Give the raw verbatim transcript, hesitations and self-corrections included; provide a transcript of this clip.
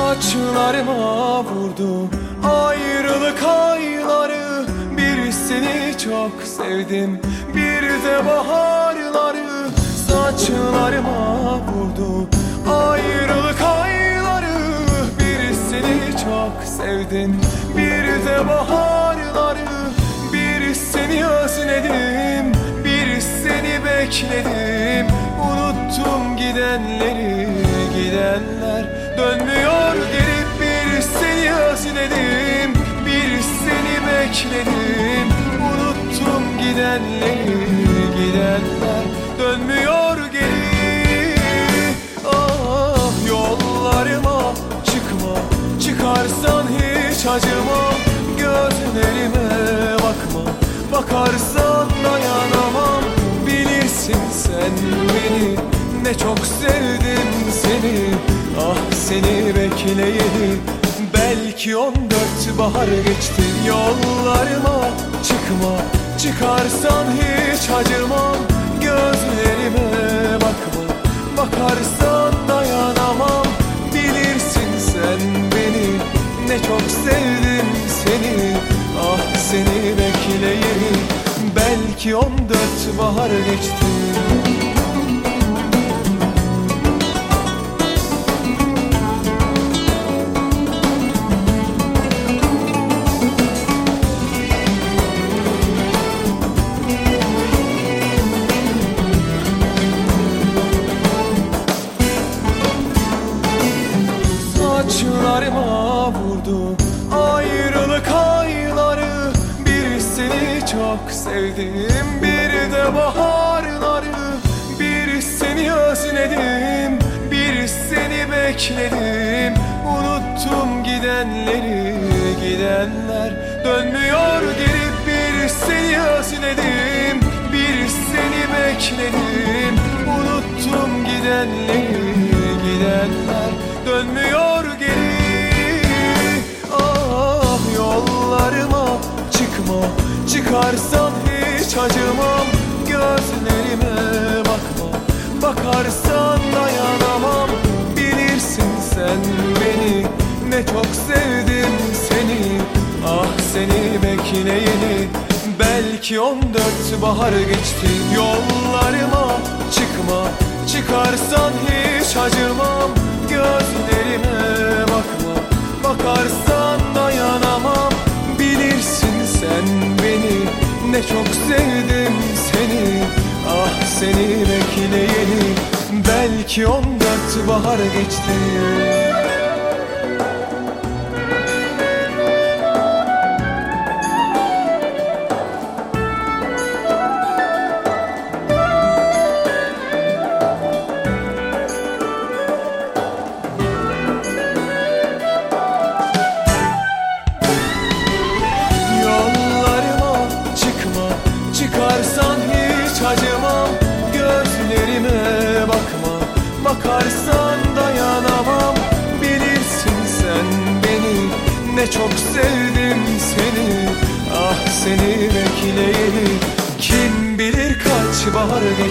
Saçlarıma vurdu ayrılık ayları. Bir seni çok sevdim, bir de baharları. Saçlarıma vurdu ayrılık ayları. Bir seni çok sevdim, bir de baharları. Bir seni özledim, bir seni bekledim. Unuttum gidenleri, gidenler dönmüyor geri. Bir seni özledim, bir seni bekledim. Unuttum gidenleri, gidenler dönmüyor geri. Ah, yollarıma çıkma, çıkarsan hiç acımam. Gözlerime bakma, bakarsan dayanamam. Bilirsin sen beni, ne çok sevdim seni. Ah, seni bekleyeli belki on dört bahar geçti. Yollarıma çıkma, çıkarsan hiç acımam. Gözlerime bakma, bakarsan dayanamam. Bilirsin sen beni, ne çok sevdim seni. Ah, seni bekleyeli belki on dört bahar geçti. Saçlarıma vurdu ayrılık ayları. Bir seni çok sevdim, bir de baharları. Bir seni özledim, bir seni bekledim. Unuttum gidenleri, gidenler dönmüyor geri. Bir seni özledim, bir seni bekledim. Unuttum gidenleri, gidenler dönmüyor geri. Ah, yollarıma çıkma, çıkarsan hiç acımam. Gözlerime bakma, bakarsan dayanamam. Bilirsin sen beni, ne çok sevdim seni. Ah, seni bekleyeli belki on dört bahar geçti. Yollarıma çıkma, çıkarsan hiç acımam. Gözlerime bakma, bakarsan dayanamam. Bilirsin sen beni, ne çok sevdim seni. Ah, seni bekleyeli belki on dört bahar geçti. Çıkarsan hiç acımam. Gözlerime bakma, bakarsan dayanamam. Bilirsin sen beni, ne çok sevdim seni. Ah, seni bekleyeli kim bilir kaç bahar geçti.